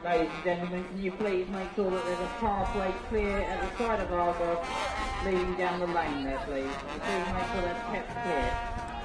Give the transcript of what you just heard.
Ladies and gentlemen, can you please make sure that there's a pathway clear at the side of Argos leading down the lane there, please? Please make sure that's kept clear.